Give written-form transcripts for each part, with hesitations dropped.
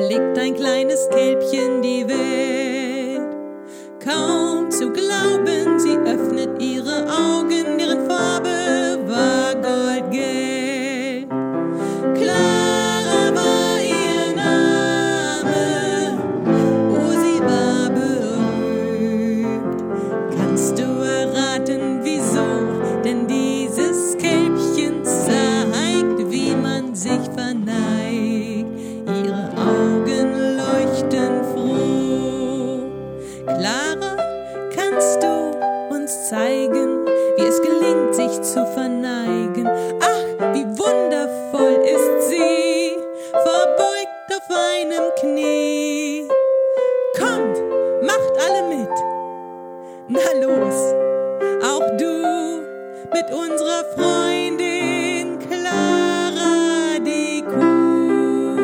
erblickt ein kleines Kälbchen die Welt. Kaum zu glauben, sie öffnet ihre Augen, deren Farbe war goldgelb. Clara war ihr Name, oh, sie war berühmt. Kannst du erraten, wieso? Denn dieses Kälbchen zeigt, wie man sich verneigt. Ihre Augen leuchten froh. Clara, kannst du uns zeigen, wie es gelingt, sich zu verneigen? Ach, wie wundervoll ist sie, verbeugt auf einem Knie. Kommt, macht alle mit. Na los, auch du mit unserer Freundin Clara die Kuh.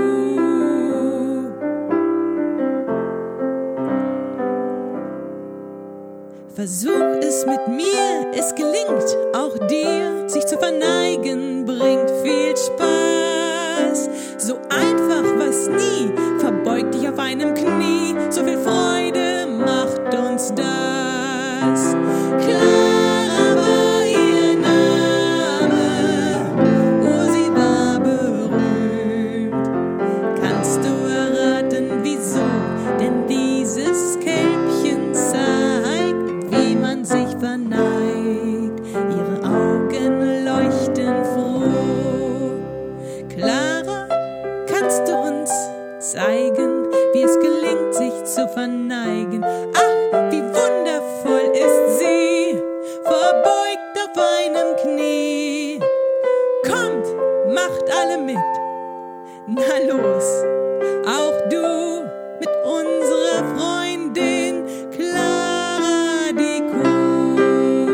Versuch es mit mir, es gelingt auch dir, sich zu verneigen, bringt viel Spaß. So einfach was nie, verbeug dich auf einem Knie, so viel Freude macht uns das. Clara war ihr Name, oh, sie war berühmt. Kannst du erraten, wieso? Denn dieses Kälbchen zeigt, wie man sich verneigt. Ihre Augen leuchten froh. Clara, kannst du uns zeigen, wie es gelingt, sich zu verneigen? Ach, wie wundervoll ist sie, verbeugt auf einem Knie. Kommt, macht alle mit. Na los, auch du mit unserer Freundin Clara die Kuh.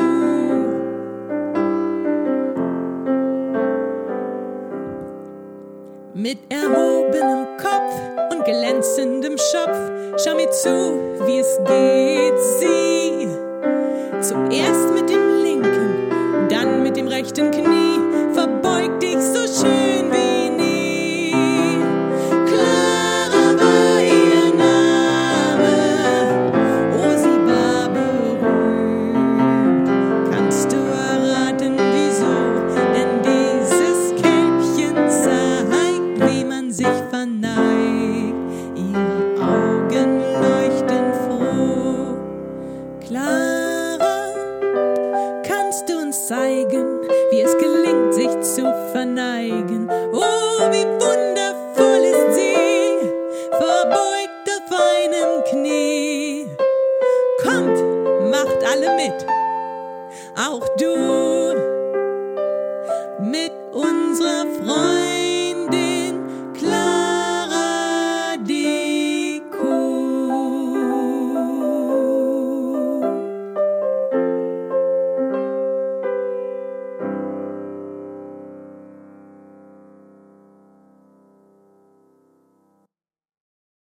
Mit erhobenem Kopf und glänzendem Schopf, schau mir zu, wie es geht, sie. Zuerst mit dem linken, dann mit dem rechten Knie, verbeug dich so schön wie nie. Clara war ihr Name, oh, sie war berühmt. Kannst du erraten, wieso? Denn dieses Kälbchen zeigt, wie man sich verneigt. Ihre Augen leuchten froh. Clara, kannst du uns zeigen, wie es gelingt, sich zu verneigen? Oh, wie wundervoll ist sie, verbeugt auf einem Knie. Kommt, macht alle mit, auch du